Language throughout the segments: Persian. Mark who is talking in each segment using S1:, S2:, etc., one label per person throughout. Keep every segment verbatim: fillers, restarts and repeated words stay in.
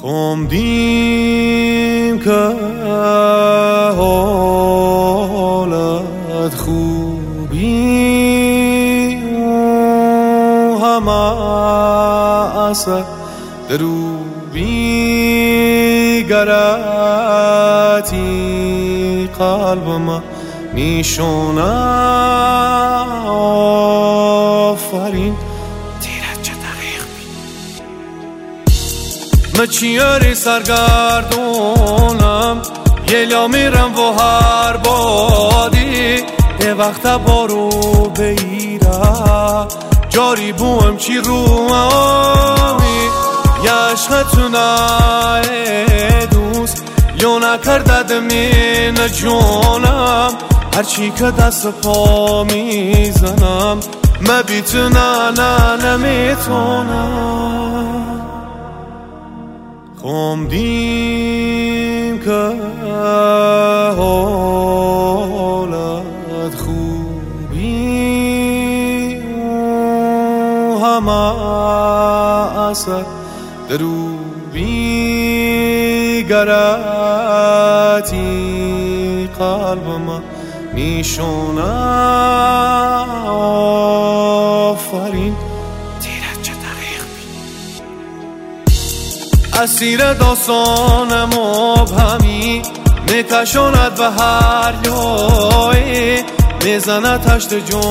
S1: خوندیم که حالت خوبی و همه اثر دروبی گراتی قلب ما نیشونه آفرین تیرت چه دقیق بی من چیاری سرگردونم یلیا میرم و هر بادی یه وقت بارو بیره جاری بوم چی رو آمی یشقتونه دوست یو نکردد من جونم هرچی که دست پا میزنم مبیتونه نه نمیتونم خوندیم که حالت خوبی و همه اثر دروبی گراتی قلب ما نیشونه آفرین تیرت چه دقیق بی اسیر داستان مبهمی میکشاند به هر جایی میزنه تشت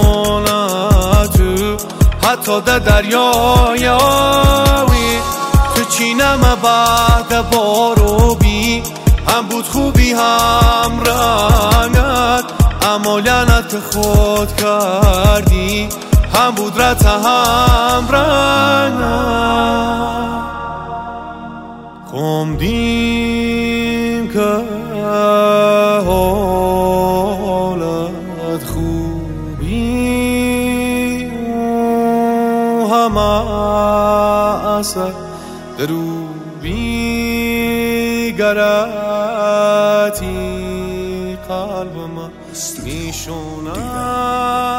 S1: جونتو حتی در دریای آوی تو چینم بعد بارو بی هم بود خوبی هم رنگت اما لعنت خود کردی هم بود رت هم رنگت خوندیم که حالت خوبی و همه اثر دروبی گراتی قلب ما نیشونه